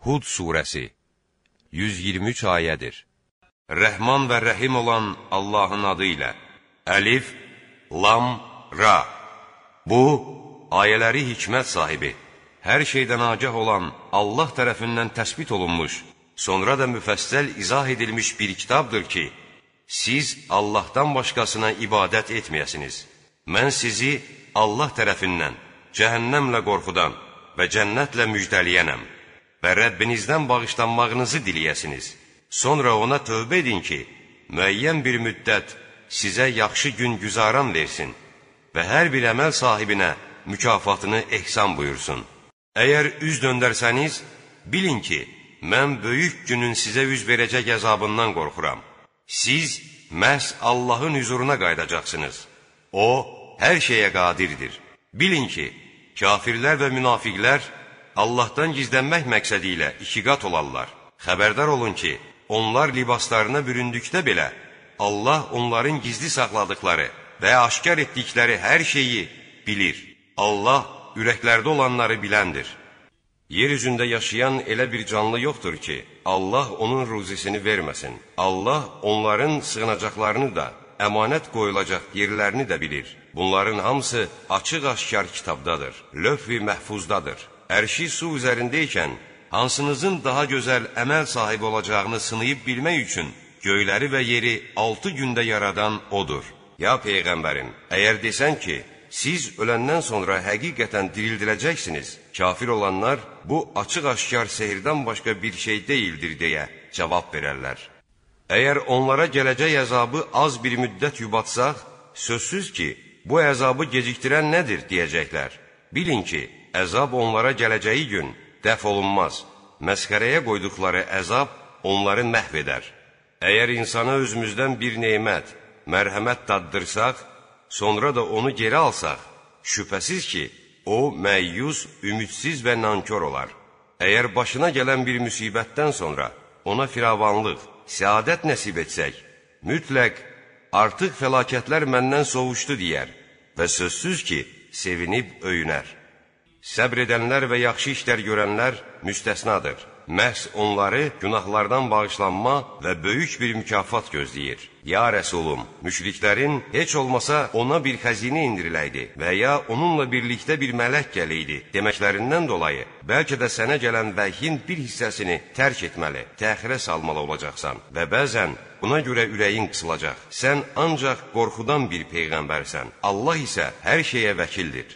Hud surəsi 123 ayədir. Rəhman və Rəhim olan Allahın adı ilə. Əlif, Lam, Ra. Bu, ayələri hikmət sahibi, hər şeydən agah olan Allah tərəfindən təsbit olunmuş, sonra da müfəssəl izah edilmiş bir kitabdır ki, siz Allahdan başqasına ibadət etməyəsiniz. Mən sizi Allah tərəfindən, cəhənnəmlə qorxudan və cənnətlə müjdəliyənəm və Rəbbinizdən bağışlanmağınızı diləyəsiniz. Sonra ona tövbə edin ki, müəyyən bir müddət sizə yaxşı gün güzaran versin və hər bir əməl sahibinə mükafatını ehsan buyursun. Əgər üz döndərsəniz, bilin ki, mən böyük günün sizə üz verəcək əzabından qorxuram. Siz məhz Allahın hüzuruna qaydacaqsınız. O, hər şeyə qadirdir. Bilin ki, kafirlər və münafiqlər Allahdan gizlənmək məqsədi ilə ikiqat olarlar. Xəbərdar olun ki, onlar libaslarına büründükdə belə, Allah onların gizli saxladıkları və aşkar etdikləri hər şeyi bilir. Allah ürəklərdə olanları biləndir. Yer üzündə yaşayan elə bir canlı yoxdur ki, Allah onun ruzisini verməsin. Allah onların sığınacaqlarını da, əmanət qoyulacaq yerlərini də bilir. Bunların hamısı açıq-aşkar kitabdadır, lövh-i məhfuzdadır. Ərşi su üzərindəykən, hansınızın daha gözəl əməl sahibi olacağını sınayıb bilmək üçün göyləri və yeri 6 gündə yaradan odur. Ya Peyğəmbərim, əgər desən ki, siz öləndən sonra həqiqətən dirildiləcəksiniz, kafir olanlar bu açıq-aşkar sehirdən başqa bir şey deyildir deyə cavab verərlər. Əgər onlara gələcək əzabı az bir müddət yubatsaq, sözsüz ki, bu əzabı gecikdirən nədir deyəcəklər. Bilin ki, əzab onlara gələcəyi gün dəf olunmaz. Məsxərəyə qoyduqları əzab onları məhv edər. Əgər insana özümüzdən bir nemət, mərhəmət daddırsaq, sonra da onu geri alsaq, şübhəsiz ki, o məyyus, ümidsiz və nankör olar. Əgər başına gələn bir müsibətdən sonra ona firavanlıq, səadət nəsib etsək, mütləq artıq fəlakətlər məndən sovuşdu deyər və sözsüz ki, sevinib öyünər. Səbr edənlər və yaxşı işlər görənlər müstəsnadır. Məhz onları günahlardan bağışlanma və böyük bir mükafat gözləyir. Ya Rəsulum, müşriklərin heç olmasa ona bir xəzinə indiriləydi və ya onunla birlikdə bir mələk gəliydi deməklərindən dolayı, bəlkə də sənə gələn vəhyin bir hissəsini tərk etməli, təxirə salmalı olacaqsan və bəzən buna görə ürəyin qısılacaq. Sən ancaq qorxudan bir peyğəmbərsən, Allah isə hər şeyə vəkildir.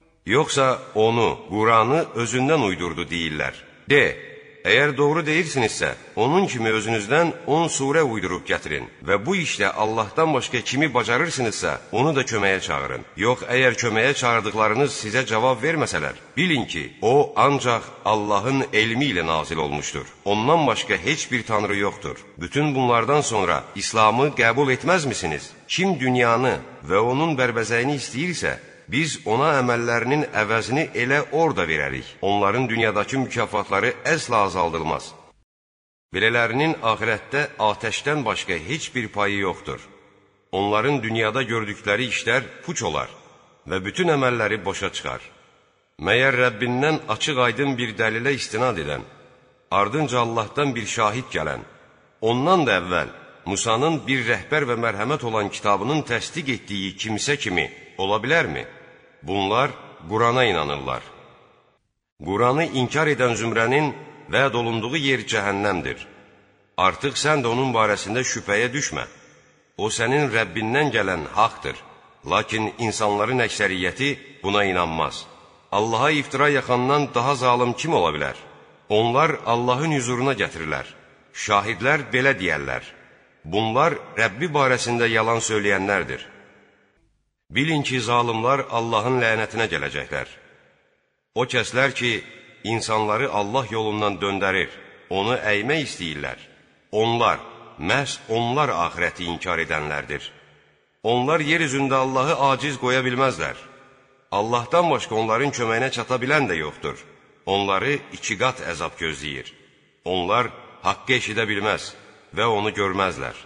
Yoxsa onu, Quranı özündən uydurdu deyirlər. De, əgər doğru deyirsinizsə, onun kimi özünüzdən 10 surə uydurub gətirin və bu işlə Allahdan başqa kimi bacarırsınızsa, onu da köməyə çağırın. Yox, əgər köməyə çağırdıqlarınız sizə cavab verməsələr, bilin ki, o ancaq Allahın elmi ilə nazil olmuşdur. Ondan başqa heç bir tanrı yoxdur. Bütün bunlardan sonra İslamı qəbul etməzmisiniz? Kim dünyanı və onun bərbəzəyini istəyirsə, biz ona əməllərinin əvəzini elə orada verərik. Onların dünyadakı mükafatları əsla azaldılmaz. Belələrinin ahirətdə atəşdən başqa heç bir payı yoxdur. Onların dünyada gördükləri işlər puç olar və bütün əməlləri boşa çıxar. Məyər Rəbbindən açıq aydın bir dəlilə istinad edən, ardınca Allahdan bir şahid gələn, ondan da əvvəl Musanın bir rəhbər və mərhəmət olan kitabının təsdiq etdiyi kimsə kimi ola bilərmi? Bunlar Qurana inanırlar. Quranı inkar edən zümrənin vəd olunduğu yer cəhənnəmdir. Artıq sən də onun barəsində şübhəyə düşmə. O sənin Rəbbindən gələn haqdır. Lakin insanların əksəriyyəti buna inanmaz. Allaha iftira yaxandan daha zalım kim ola bilər? Onlar Allahın hüzuruna gətirirlər. Şahidlər belə deyərlər. Bunlar Rəbbi barəsində yalan söyləyənlərdir. Bilin ki, zalimlar Allahın lənətinə gələcəklər. O kəslər ki, insanları Allah yolundan döndərir, onu əymək istəyirlər. Onlar, məhz onlar axirəti inkar edənlərdir. Onlar yer üzündə Allahı aciz qoya bilməzlər. Allahdan başqa onların köməyinə çata bilən də yoxdur. Onları 2 qat əzab gözləyir. Onlar haqqı eşidə bilməz və onu görməzlər.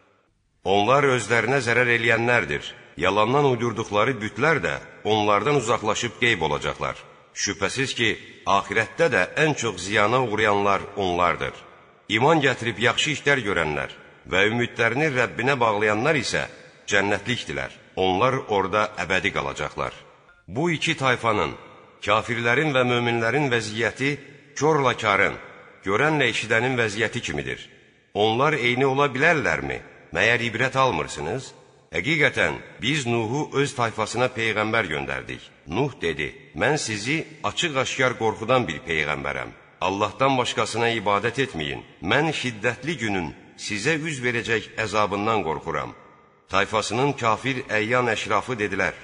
Onlar özlərinə zərər eləyənlərdir. Yalandan uydurduqları bütlər də onlardan uzaqlaşıb qeyb olacaqlar. Şübhəsiz ki, axirətdə də ən çox ziyana uğrayanlar onlardır. İman gətirib yaxşı işlər görənlər və ümidlərini Rəbbinə bağlayanlar isə cənnətlikdilər. Onlar orada əbədi qalacaqlar. Bu iki tayfanın, kafirlərin və möminlərin vəziyyəti körlə karın, görənlə eşidənin vəziyyəti kimidir. Onlar eyni ola bilərlərmi? Məyər ibrət almırsınız? Həqiqətən, biz Nuhu öz tayfasına peyğəmbər göndərdik. Nuh dedi, mən sizi açıq-aşkar qorxudan bir peyğəmbərəm. Allahdan başqasına ibadət etməyin. Mən şiddətli günün sizə üz verəcək əzabından qorxuram. Tayfasının kafir əyyan əşrafı dedilər,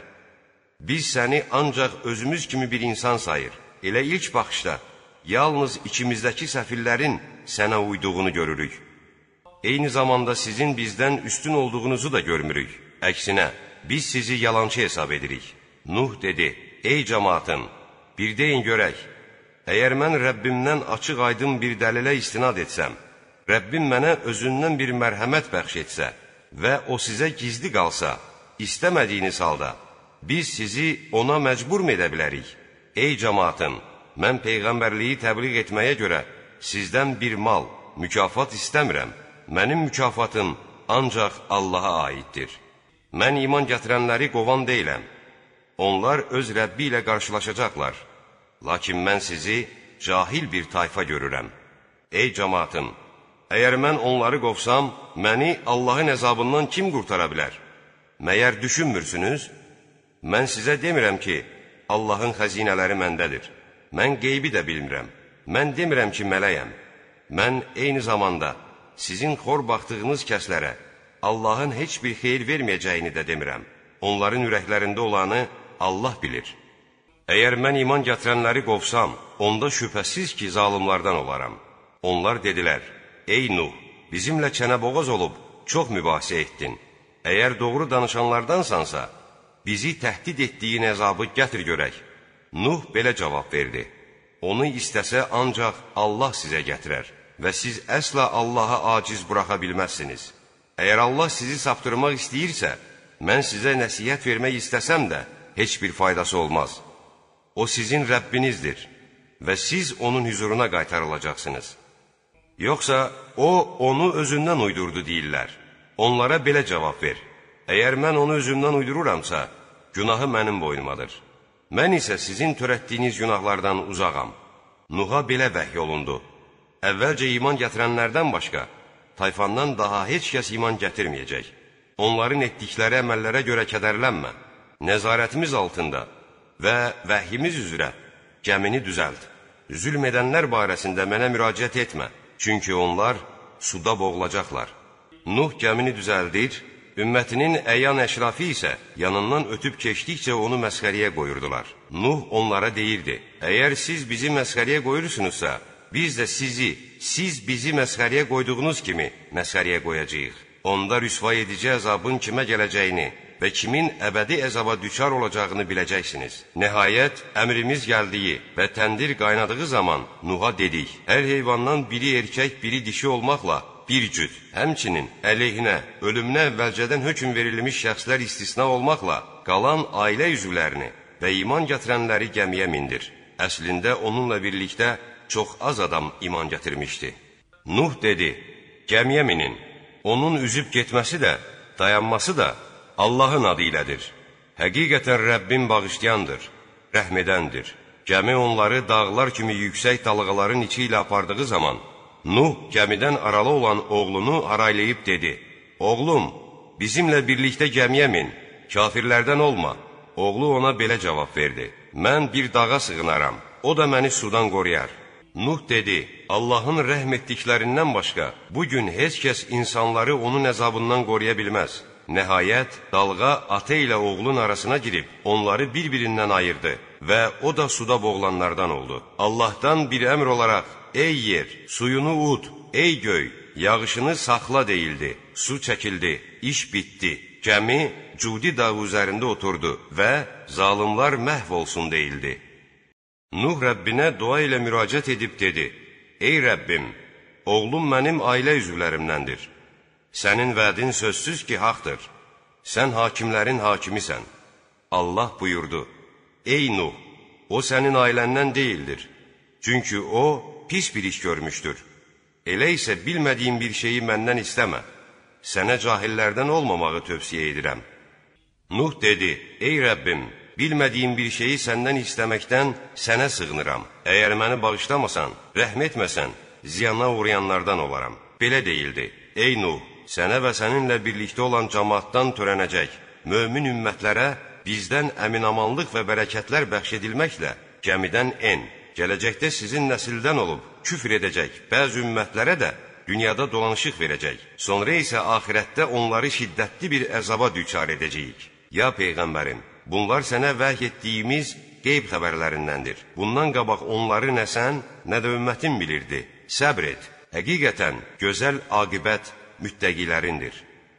biz səni ancaq özümüz kimi bir insan sayır. Elə ilk baxışda, yalnız içimizdəki səfirlərin sənə uyduğunu görürük. Eyni zamanda sizin bizdən üstün olduğunuzu da görmürük. Əksinə, biz sizi yalançı hesab edirik. Nuh dedi, ey cəmaatım, bir deyin görək, əgər mən Rəbbimdən açıq aydın bir dəlilə istinad etsəm, Rəbbim mənə özündən bir mərhəmət bəxş etsə və o sizə gizli qalsa, istəmədiyiniz halda, biz sizi ona məcbur mu edə bilərik? Ey cəmaatım, mən peyğəmbərliyi təbliğ etməyə görə sizdən bir mal, mükafat istəmirəm. Mənim mükafatım ancaq Allaha aiddir. Mən iman gətirənləri qovan deyiləm. Onlar öz Rəbbi ilə qarşılaşacaqlar. Lakin mən sizi cahil bir tayfa görürəm. Ey cəmaatım, əgər mən onları qovsam, məni Allahın əzabından kim qurtara bilər? Məyər düşünmürsünüz? Mən sizə demirəm ki, Allahın xəzinələri məndədir. Mən qeybi də bilmirəm. Mən demirəm ki, mələyəm. Mən eyni zamanda sizin xor baxdığınız kəslərə Allahın heç bir xeyir verməyəcəyini də demirəm. Onların ürəklərində olanı Allah bilir. Əgər mən iman gətirənləri qovsam, onda şübhəsiz ki, zalimlardan olaram. Onlar dedilər, ey Nuh, bizimlə çənəboğaz olub çox mübahisə etdin. Əgər doğru danışanlardansansa, bizi təhdid etdiyin əzabı gətir görək. Nuh belə cavab verdi, onu istəsə ancaq Allah sizə gətirər. Və siz əsla Allaha aciz buraxa bilməzsiniz. Əgər Allah sizi saptırmaq istəyirsə, mən sizə nəsihət vermək istəsəm də heç bir faydası olmaz. O sizin Rəbbinizdir və siz onun hüzuruna qaytarılacaqsınız. Yoxsa o, onu özündən uydurdu deyirlər. Onlara belə cavab ver. Əgər mən onu özümdən uydururamsa, günahı mənim boynumadır. Mən isə sizin törətdiyiniz günahlardan uzağam. Nuh'a belə vəhy olundu. Əvvəlcə iman gətirənlərdən başqa, tayfandan daha heç kəs iman gətirməyəcək. Onların etdikləri əməllərə görə kədərlənmə. Nəzarətimiz altında və vəhyimiz üzrə gəmini düzəlt. Zülm edənlər barəsində mənə müraciət etmə, çünki onlar suda boğulacaqlar. Nuh gəmini düzəldir, ümmətinin əyyan əşrafı isə yanından ötüb keçdikcə onu məsxəriyə qoyurdular. Nuh onlara deyirdi, əgər siz bizi məsxəriyə qoyursunuzsa, biz də siz bizi məsxəriyə qoyduğunuz kimi məsxəriyə qoyacağıq. Onda rüsva edici əzabın kimə gələcəyini və kimin əbədi əzaba düçar olacağını biləcəksiniz. Nəhayət, əmrimiz gəldiyi və təndir qaynadığı zaman Nuh'a dedik, hər heyvandan biri erkək, biri dişi olmaqla bir cüt, həmçinin əleyhinə, ölümünə əvvəlcədən hökm verilmiş şəxslər istisna olmaqla qalan ailə üzvlərini və iman gətirənləri gəmiyə mindir. Əslində onunla birlikdə çox az adam iman gətirmişdi. Nuh dedi, gəmiyə minin. Onun üzüb getməsi də, dayanması da Allahın adı ilədir. Həqiqətən Rəbbim bağışlayandır, rəhmədəndir. Gəmi onları dağlar kimi yüksək dalğaların içi ilə apardığı zaman, Nuh gəmidən aralı olan oğlunu araylayıb dedi, oğlum, bizimlə birlikdə gəmiyə min, kafirlərdən olma. Oğlu ona belə cavab verdi, mən bir dağa sığınaram, o da məni sudan qoruyar. Nuh dedi, Allahın rəhm etdiklərindən başqa, bugün heç kəs insanları onun əzabından qoruya bilməz. Nəhayət, dalğa ata ilə oğlun arasına girib, onları bir-birindən ayırdı və o da suda boğulanlardan oldu. Allahdan bir əmr olaraq, ey yer, suyunu ud, ey göy, yağışını saxla deyildi, su çəkildi, iş bitdi. Gəmi Cudi dağı üzərində oturdu və zalimlar məhv olsun deyildi. Nuh Rəbbinə dua ilə müraciət edib dedi, ey Rəbbim, oğlum mənim ailə üzvlərimdəndir. Sənin vədin sözsüz ki, haqdır. Sən hakimlərin hakimisən. Allah buyurdu, ey Nuh, o sənin ailəndən deyildir. Çünki o, pis bir iş görmüşdür. Elə isə bilmədiyin bir şeyi məndən istəmə. Sənə cahillərdən olmamağı tövsiyə edirəm. Nuh dedi, ey Rəbbim, bilmədiyim bir şeyi səndən istəməkdən sənə sığınıram. Əgər məni bağışlamasan, rəhm etməsən, ziyana uğrayanlardan olaram. Belə deyildi, ey Nuh, sənə və səninlə birlikdə olan cəmaatdan törənəcək mömin ümmətlərə bizdən əminamanlıq və bərəkətlər bəxş edilməklə gəmidən en. Gələcəkdə sizin nəsildən olub küfr edəcək bəzi ümmətlərə də dünyada dolanışıq verəcək. Sonra isə axirətdə onları şiddətli bir əzaba düçar edəcəyik. Ya Peyğəmbərim, bunlar sənə vəhy etdiyimiz qeyb xəbərlərindəndir. Bundan qabaq onları nə sən, nə də ümmətin bilirdi. Səbr et, həqiqətən gözəl aqibət müttəqilərindir.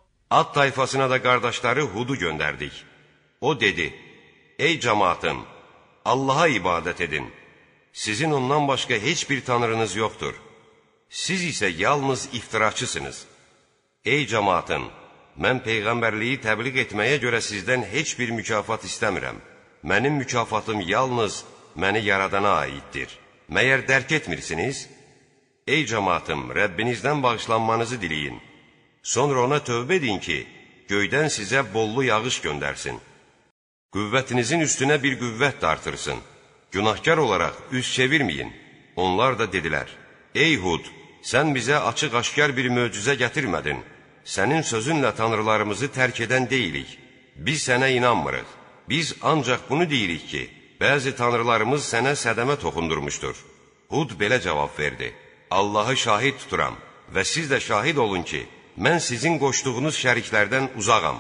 Ad tayfasına da qardaşları Hudu göndərdik. O dedi, ey cəmaatım, Allaha ibadət edin. Sizin ondan başqa heç bir tanrınız yoxdur. Siz isə yalnız iftiraçısınız. Ey cəmaatım, mən Peyğəmbərliyi təbliğ etməyə görə sizdən heç bir mükafat istəmirəm. Mənim mükafatım yalnız məni yaradana aiddir. Məyər dərk etmirsiniz? Ey cəmaatım, Rəbbinizdən bağışlanmanızı diləyin. Sonra ona tövbə edin ki, göydən sizə bollu yağış göndərsin. Qüvvətinizin üstünə bir qüvvət də artırsın. Günahkar olaraq üz çevirməyin. Onlar da dedilər, ey Hud, sən bizə açıq-aşkar bir möcüzə gətirmədin. Sənin sözünlə tanrılarımızı tərk edən deyilik. Biz sənə inanmırıq. Biz ancaq bunu deyirik ki, bəzi tanrılarımız sənə sədəmə toxundurmuşdur. Hud belə cavab verdi, Allahı şahid tuturam və siz də şahid olun ki, mən sizin qoşduğunuz şəriklərdən uzağam.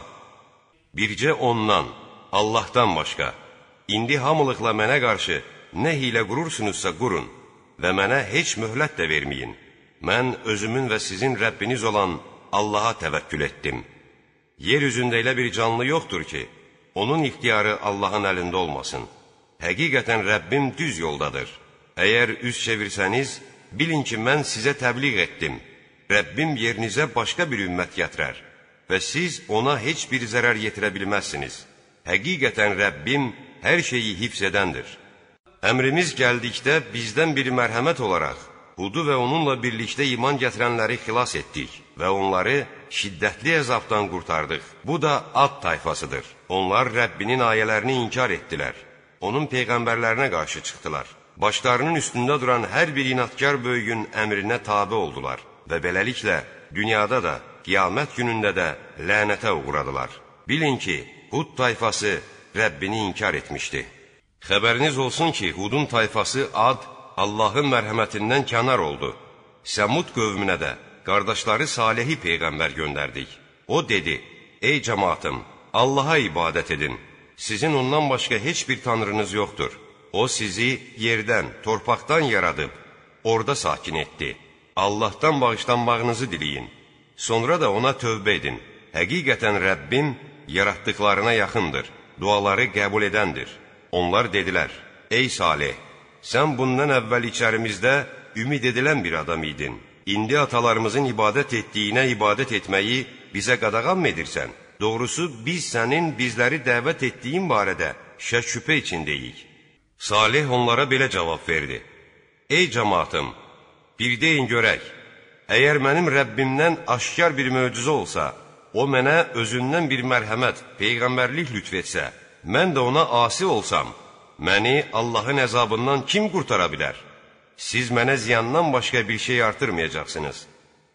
Bircə ondan, Allahdan başqa. İndi hamılıqla mənə qarşı nə hilə qurursunuzsa qurun və mənə heç möhlət də verməyin. Mən özümün və sizin Rəbbiniz olan Allaha təvəkkül etdim. Yer üzündə elə bir canlı yoxdur ki, onun ixtiyarı Allahın əlində olmasın. Həqiqətən Rəbbim düz yoldadır. Əgər üz çevirsəniz, bilin ki, mən sizə təbliğ etdim. Rəbbim yerinizə başqa bir ümmət gətirər və siz ona heç bir zərər yetirə bilməzsiniz. Həqiqətən Rəbbim hər şeyi hifz edəndir. Əmrimiz gəldikdə bizdən bir mərhəmət olaraq, Hudu və onunla birlikdə iman gətirənləri xilas etdik və onları şiddətli əzabdan qurtardıq. Bu da Ad tayfasıdır. Onlar Rəbbinin ayələrini inkar etdilər. Onun peyğəmbərlərinə qarşı çıxdılar. Başlarının üstündə duran hər bir inadkar böyüyün əmrinə tabe oldular və beləliklə dünyada da, qiyamət günündə də lənətə uğradılar. Bilin ki, Hud tayfası Rəbbini inkar etmişdi. Xəbəriniz olsun ki, Hudun tayfası Ad, Allahın mərhəmətindən kənar oldu. Səmud qövmünə də qardaşları Salihi peyğəmbər göndərdik. O dedi, ey cəmaatım, Allaha ibadət edin. Sizin ondan başqa heç bir tanrınız yoxdur. O sizi yerdən, torpaqdan yaradıb, orada sakin etdi. Allahdan bağışlanmağınızı diləyin. Sonra da ona tövbə edin. Həqiqətən Rəbbim yaratdıqlarına yaxındır. Duaları qəbul edəndir. Onlar dedilər, ey Salih, sən bundan əvvəl içərimizdə ümid edilən bir adam idin. İndi atalarımızın ibadət etdiyinə ibadət etməyi bizə qadağan mı edirsən? Doğrusu biz sənin bizləri dəvət etdiyin barədə şək-şübhə içindəyik. Salih onlara belə cavab verdi. Ey cəmaatım, bir deyin görək, əgər mənim Rəbbimdən aşkar bir möcüzə olsa, o mənə özündən bir mərhəmət, peyğəmbərlik lütf etsə, mən də ona asi olsam, məni Allahın əzabından kim qurtara bilər? Siz mənə ziyandan başqa bir şey artırmayacaqsınız.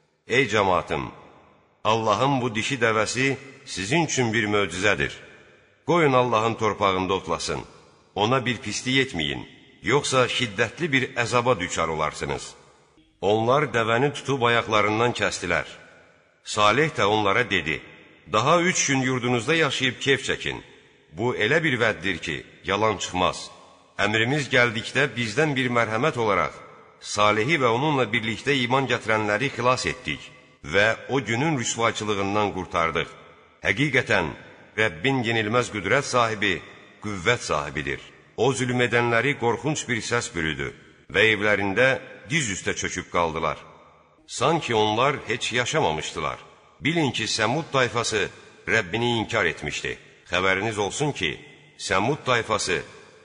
Ey cəmaatım, Allahın bu dişi dəvəsi sizin üçün bir möcüzədir. Qoyun Allahın torpağında otlasın, ona bir pislik etməyin, yoxsa şiddətli bir əzaba düçar olarsınız. Onlar dəvəni tutub ayaqlarından kəstilər. Salih də onlara dedi, daha 3 gün yurdunuzda yaşayıb keyf çəkin. Bu elə bir vəddir ki, yalan çıxmaz. Əmrimiz gəldikdə bizdən bir mərhəmət olaraq, Salihi və onunla birlikdə iman gətirənləri xilas etdik və o günün rüsvaçılığından qurtardıq. Həqiqətən, Rəbbin yenilməz qüdrət sahibi, qüvvət sahibidir. O zülm edənləri qorxunç bir səs bürüdü və evlərində diz üstə çöküb qaldılar. Sanki onlar heç yaşamamışdılar. Bilin ki, Səmud tayfası Rəbbini inkar etmişdi. Xəbəriniz olsun ki, Səmud tayfası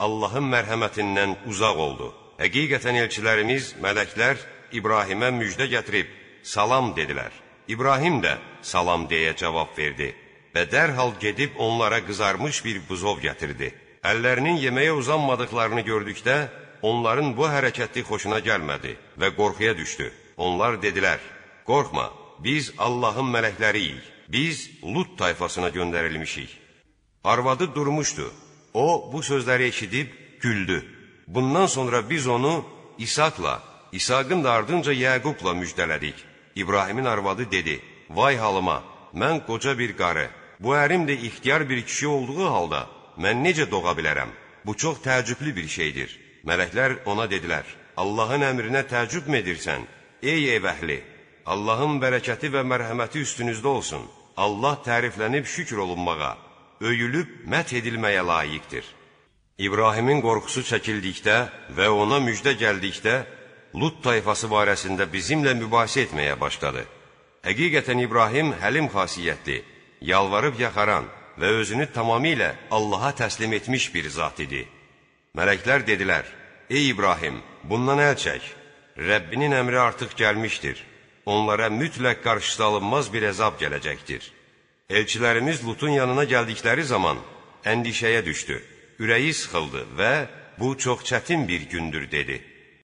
Allahın mərhəmətindən uzaq oldu. Həqiqətən elçilərimiz, mələklər İbrahimə müjdə gətirib, salam dedilər. İbrahim də salam deyə cavab verdi və dərhal gedib onlara qızarmış bir buzov gətirdi. Əllərinin yeməyə uzanmadıqlarını gördükdə, onların bu hərəkəti xoşuna gəlmədi və qorxuya düşdü. Onlar dedilər, qorxma, biz Allahın mələkləriyik, biz Lut tayfasına göndərilmişik. Arvadı durmuşdu, o bu sözləri eşidib güldü. Bundan sonra biz onu İshakla, İshakın da ardınca Yəqubla müjdələdik. İbrahimin arvadı dedi, vay halıma, mən qoca bir qarı, bu ərim də ixtiyar bir kişi olduğu halda, mən necə doğa bilərəm? Bu çox təəccüblü bir şeydir. Mələklər ona dedilər, Allahın əmrinə təəccüb edirsən? Ey ev əhli, Allahın bərəkəti və mərhəməti üstünüzdə olsun. Allah təriflənib şükür olunmağa, öyülüb məth edilməyə layiqdir. İbrahimin qorxusu çəkildikdə və ona müjdə gəldikdə, Lut tayfası barəsində bizimlə mübahisə etməyə başladı. Həqiqətən İbrahim həlim xasiyyətli, yalvarıb yaxaran və özünü tamamilə Allaha təslim etmiş bir zat idi. Mələklər dedilər, ey İbrahim, bundan əl çək, Rəbbinin əmri artıq gəlmişdir, onlara mütləq qarşısı alınmaz bir əzab gələcəkdir. Elçilərimiz Lutun yanına gəldikləri zaman əndişəyə düşdü, ürəyi sıxıldı və bu çox çətin bir gündür dedi.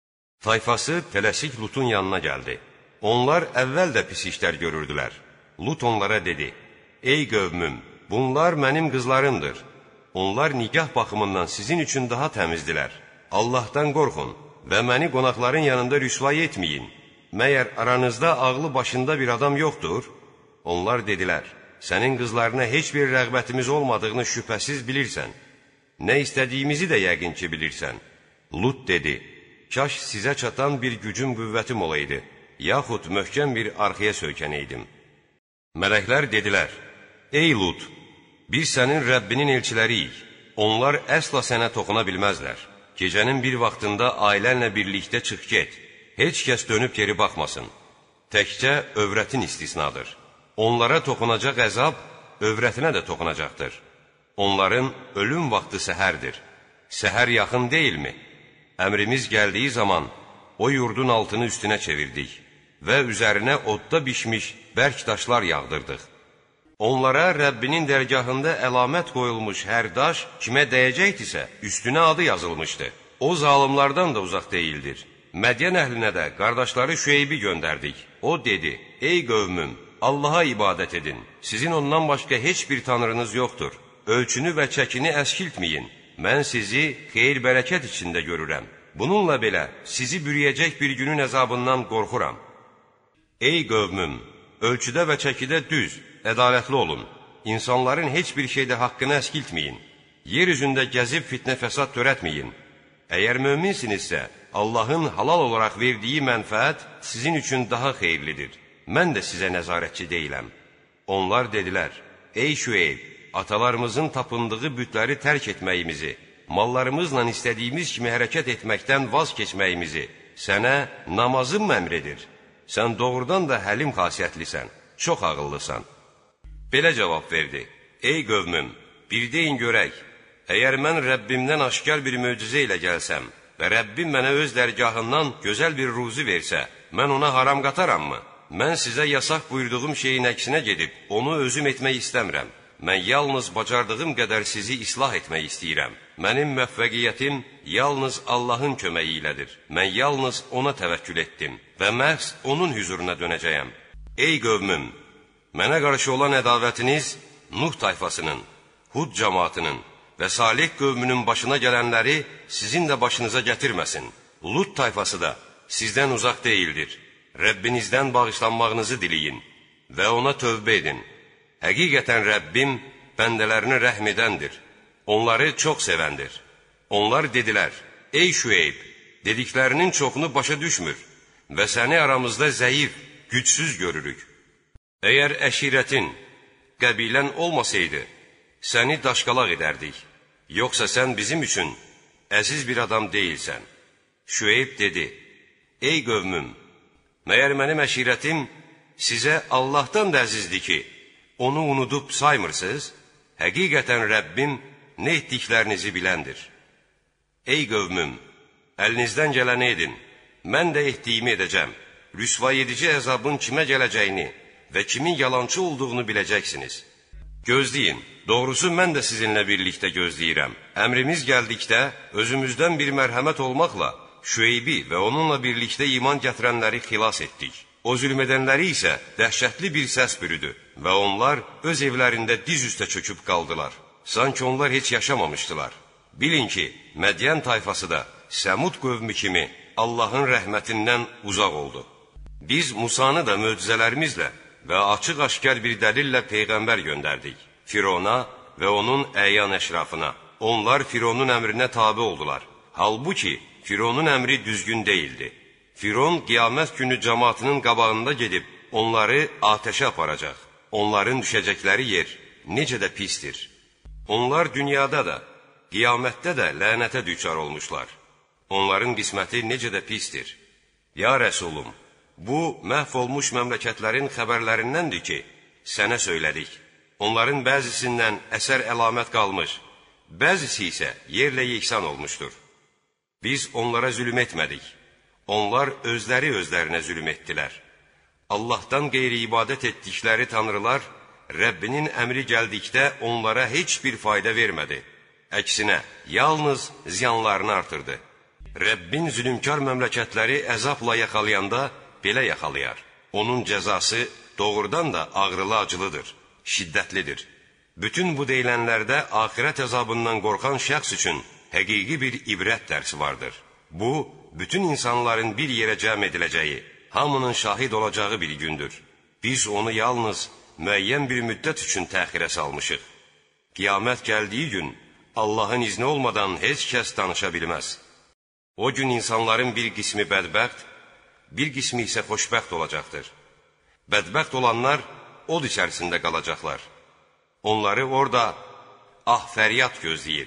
Tayfası tələsik Lutun yanına gəldi. Onlar əvvəl də pis işlər görürdülər. Lut onlara dedi, ey qövmüm, bunlar mənim qızlarımdır. Onlar nigah baxımından sizin üçün daha təmizdilər. Allahdan qorxun və məni qonaqların yanında rüsvay etməyin. Məyər aranızda ağlı başında bir adam yoxdur? Onlar dedilər, sənin qızlarına heç bir rəğbətimiz olmadığını şübhəsiz bilirsən. Nə istədiyimizi də yəqin ki bilirsən. Lut dedi, kaş sizə çatan bir gücüm, qüvvətim olaydı, yaxud möhkəm bir arxaya söykənəydim. Mələklər dedilər, ey Lut, biz sənin Rəbbinin elçiləriyik, onlar əsla sənə toxuna bilməzlər. Gecənin bir vaxtında ailənlə birlikdə çıx get, heç kəs dönüb geri baxmasın. Təkcə övrətin istisnadır. Onlara toxunacaq əzab, övrətinə də toxunacaqdır. Onların ölüm vaxtı səhərdir. Səhər yaxın deyilmi? Əmrimiz gəldiyi zaman o yurdun altını üstünə çevirdik və üzərinə odda bişmiş bərk daşlar yağdırdıq. Onlara Rəbbinin dərgahında əlamət qoyulmuş hər daş kimə dəyəcəkdirsə, üstünə adı yazılmışdı. O zalimlardan da uzaq deyildir. Mədyan əhlinə də qardaşları Şüeybi göndərdik. O dedi, ey qövmüm, Allaha ibadət edin. Sizin ondan başqa heç bir tanrınız yoxdur. Ölçünü və çəkini əskiltməyin. Mən sizi xeyir-bərəkət içində görürəm. Bununla belə sizi bürüyəcək bir günün əzabından qorxuram. Ey qövmüm, ölçüdə və çəkidə düz, ədalətli olun. İnsanların heç bir şeydə haqqını əskiltməyin. Yer üzündə gəzib fitnə fəsad törətməyin. Əgər möminsinizsə, Allahın halal olaraq verdiyi mənfəət sizin üçün daha xeyirlidir. Mən də sizə nəzarətçi deyiləm. Onlar dedilər, ey Şüeyb, atalarımızın tapındığı bütləri tərk etməyimizi, mallarımızla istədiyimiz kimi hərəkət etməkdən vaz keçməyimizi sənə namazın mı əmr edir? Sən doğrudan da həlim xasiyyətlisən, çox ağıllısan. Belə cavab verdi, ey qövmüm, bir deyin görək, əgər mən Rəbbimdən aşkar bir möcüzə ilə gəlsəm və Rəbbim mənə öz dərgahından gözəl bir ruzi versə, mən ona haram qatarammı? Mən sizə yasaq buyurduğum şeyin əksinə gedib, onu özüm etmək istəmirəm. Mən yalnız bacardığım qədər sizi islah etmək istəyirəm. Mənim müvəffəqiyyətim yalnız Allahın köməyi ilədir. Mən yalnız ona təvəkkül etdim və məhz onun hüzuruna dönəcəyəm. Ey qövmüm, mənə qarşı olan ədavətiniz Nuh tayfasının, Hud cəmaatının və Salih qövmünün başına gələnləri sizin də başınıza gətirməsin. Lut tayfası da sizdən uzaq deyildir. Rəbbinizdən bağışlanmağınızı diləyin və ona tövbə edin. Həqiqətən Rəbbim bəndələrini rəhm edəndir, onları çox sevəndir. Onlar dedilər, ey Şüeyb, dediklərinin çoxunu başa düşmür və səni aramızda zəif, gücsüz görürük. Əgər əşirətin, qəbilən olmasaydı, səni daşqalaq edərdik, yoxsa sən bizim üçün əziz bir adam deyilsən. Şüeyb dedi, ey qövmüm, məyər mənim əşirətim sizə Allahdan da əzizdir ki, onu unudub saymırsınız? Həqiqətən Rəbbim nə etdiklərinizi biləndir. Ey qövmüm, əlinizdən gələni edin, mən də etdiyimi edəcəm. Rüsvay edici əzabın kimə gələcəyini və kimin yalancı olduğunu biləcəksiniz. Gözləyin, doğrusu mən də sizinlə birlikdə gözləyirəm. Əmrimiz gəldikdə özümüzdən bir mərhəmət olmaqla Şüeybi və onunla birlikdə iman gətirənləri xilas etdik. O zülm edənləri isə dəhşətli bir səs bürüdü və onlar öz evlərində diz üstə çöküb qaldılar. Sanki onlar heç yaşamamışdılar. Bilin ki, Mədyan tayfası da Səmud qövmü kimi Allahın rəhmətindən uzaq oldu. Biz Musanı da möcüzələrimizlə və açıq-aşkar bir dəlillə Peyğəmbər göndərdik. Firona və onun əyan əşrafına. Onlar Fironun əmrinə tabi oldular. Halbuki, Fironun əmri düzgün deyildi. Firon qiyamət günü cəmaatının qabağında gedib, onları atəşə aparacaq. Onların düşəcəkləri yer necə də pistir. Onlar dünyada da, qiyamətdə də lənətə düçar olmuşlar. Onların qisməti necə də pistir. Ya Rəsulum, bu, məhv olmuş məmləkətlərin xəbərlərindəndir ki, sənə söylədik. Onların bəzisindən əsər əlamət qalmış, bəzisi isə yerlə yeksan olmuşdur. Biz onlara zülm etmədik. Onlar özləri özlərinə zülm etdilər. Allahdan qeyri ibadət etdikləri tanrılar, Rəbbinin əmri gəldikdə onlara heç bir fayda vermədi. Əksinə, yalnız ziyanlarını artırdı. Rəbbin zülümkar məmləkətləri əzabla yaxalayanda belə yaxalayar. Onun cəzası doğrudan da ağrılı-acılıdır, şiddətlidir. Bütün bu deyilənlərdə axirət əzabından qorxan şəxs üçün həqiqi bir ibrət dərsi vardır. Bu, bütün insanların bir yerə cəm ediləcəyi, hamının şahid olacağı bir gündür. Biz onu yalnız müəyyən bir müddət üçün təxirə salmışıq. Qiyamət gəldiyi gün, Allahın izni olmadan heç kəs danışa bilməz. O gün insanların bir qismi bədbəxt, bir qismi isə xoşbəxt olacaqdır. Bədbəxt olanlar od içərisində qalacaqlar. Onları orada fəryad gözləyir.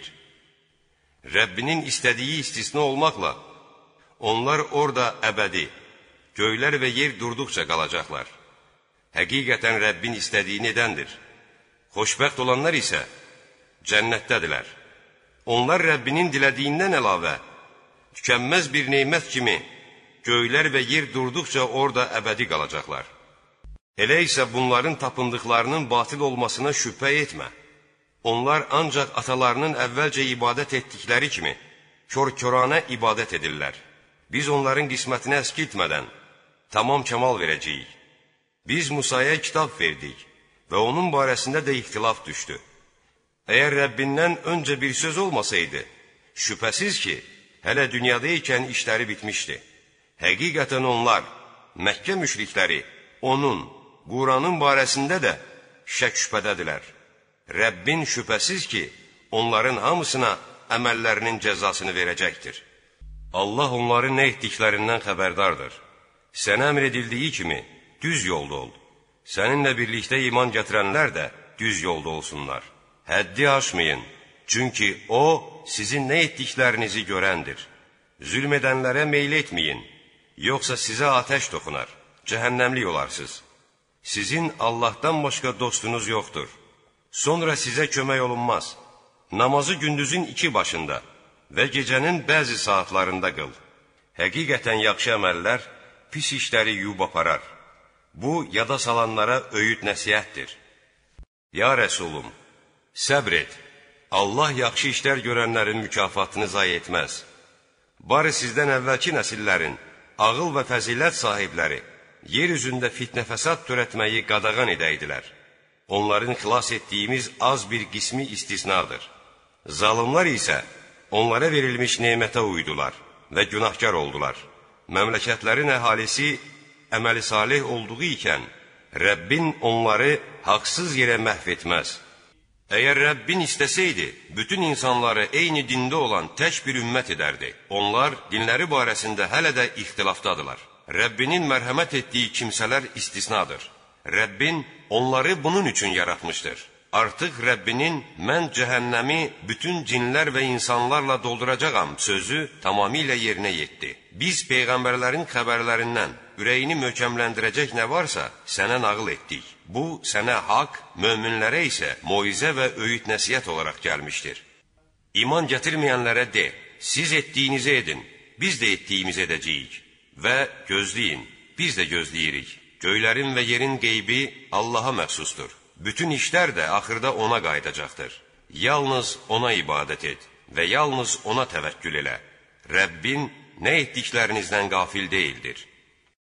Rəbbinin istədiyi istisna olmaqla, onlar orada əbədi, göylər və yer durduqca qalacaqlar. Həqiqətən Rəbbin istədiyini edəndir. Xoşbəxt olanlar isə cənnətdədirlər. Onlar Rəbbinin dilədiyindən əlavə, tükənməz bir neymət kimi göylər və yer durduqca orada əbədi qalacaqlar. Elə isə bunların tapındıqlarının batil olmasına şübhə etmə. Onlar ancaq atalarının əvvəlcə ibadət etdikləri kimi kör-körana ibadət edirlər. Biz onların qismətini əskiltmədən tamam kəmal verəcəyik. Biz Musaya kitab verdik və onun barəsində də ixtilaf düşdü. Əgər Rəbbindən öncə bir söz olmasaydı, şübhəsiz ki, hələ dünyada ikən işləri bitmişdi. Həqiqətən onlar, Məkkə müşrikləri, onun, Quranın barəsində də şək-şübhədədirlər. Rəbbin şübhəsiz ki, onların hamısına əməllərinin cəzasını verəcəkdir. Allah onların nə etdiklərindən xəbərdardır. Sənə əmr edildiyi kimi düz yolda ol. Səninlə birlikdə iman gətirənlər də düz yolda olsunlar. Həddi aşmayın, çünki O, sizin nə etdiklərinizi görəndir. Zülm edənlərə meyl etməyin, yoxsa sizə atəş toxunar, cəhənnəmlik olarsınız. Sizin Allahdan başqa dostunuz yoxdur. Sonra sizə kömək olunmaz. Namazı gündüzün 2 başında və gecənin bəzi saatlarında qıl. Həqiqətən yaxşı əməllər pis işləri yuyub aparar. Bu, yada salanlara öyüd nəsihətdir. Ya Rəsulum, səbr et. Allah yaxşı işlər görənlərin mükafatını zayi etməz. Barı sizdən əvvəlki nəsillərin, ağıl və fəzilət sahibləri, yer üzündə fitnə-fəsad törətməyi qadağan edəydilər. Onların xilas etdiyimiz az bir qismi istisnadır. Zalımlar isə onlara verilmiş nemətə uydular və günahkar oldular. Məmləkətlərin əhalisi əməli salih olduğu ikən, Rəbbin onları haqsız yerə məhv etməz. Əgər Rəbbin istəsəydi, bütün insanları eyni dində olan tək bir ümmət edərdi. Onlar dinləri barəsində hələ də ixtilafdadılar. Rəbbinin mərhəmət etdiyi kimsələr istisnadır. Rəbbin onları bunun üçün yaratmışdır. Artıq Rəbbinin mən cəhənnəmi bütün cinlər və insanlarla dolduracağam sözü tamamilə yerinə yetdi. Biz Peyğəmbərlərin xəbərlərindən ürəyini möhkəmləndirəcək nə varsa sənə nağıl etdik. Bu, sənə haqq, möminlərə isə moizə və öyüd nəsihət olaraq gəlmişdir. İman gətirməyənlərə de, siz etdiyinizi edin, biz də etdiyimizi edəcəyik və gözləyin, biz də gözləyirik. Göylərin və yerin qeybi Allaha məxsusdur. Bütün işlər də axırda ona qayıdacaqdır. Yalnız ona ibadət et və yalnız ona təvəkkül elə. Rəbbin nə etdiklərinizdən qafil deyildir.